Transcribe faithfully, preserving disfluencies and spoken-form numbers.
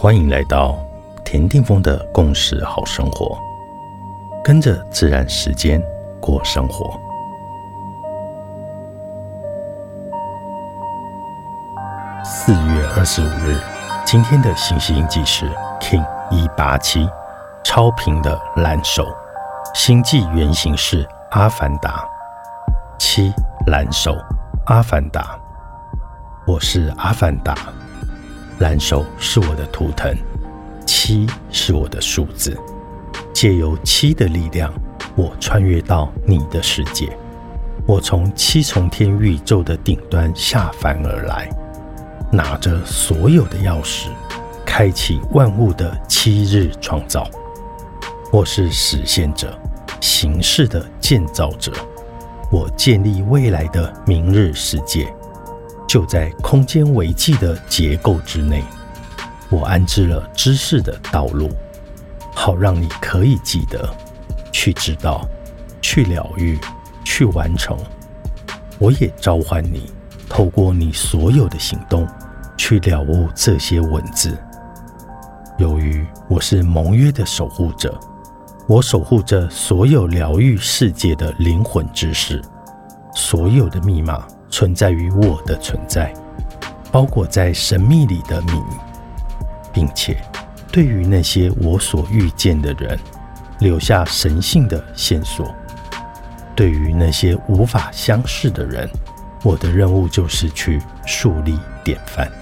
欢迎来到田定峰的共识好生活，跟着自然时间过生活。四月二十五日，今天的行星印记是 King 一八七，超频的蓝手，星际原型是阿凡达。七蓝手，阿凡达，我是阿凡达。蓝手是我的图腾，七是我的数字。借由七的力量，我穿越到你的世界。我从七重天宇宙的顶端下凡而来，拿着所有的钥匙，开启万物的七日创造。我是实现者，形式的建造者。我建立未来的明日世界。就在空间维系的结构之内，我安置了知识的道路，好让你可以记得，去知道，去疗愈，去完成。我也召唤你，透过你所有的行动，去了悟这些文字。由于我是盟约的守护者，我守护着所有疗愈世界的灵魂知识，所有的密码存在于我的存在，包裹在神秘里的谜，并且对于那些我所遇见的人，留下神性的线索。对于那些无法相识的人，我的任务就是去树立典范。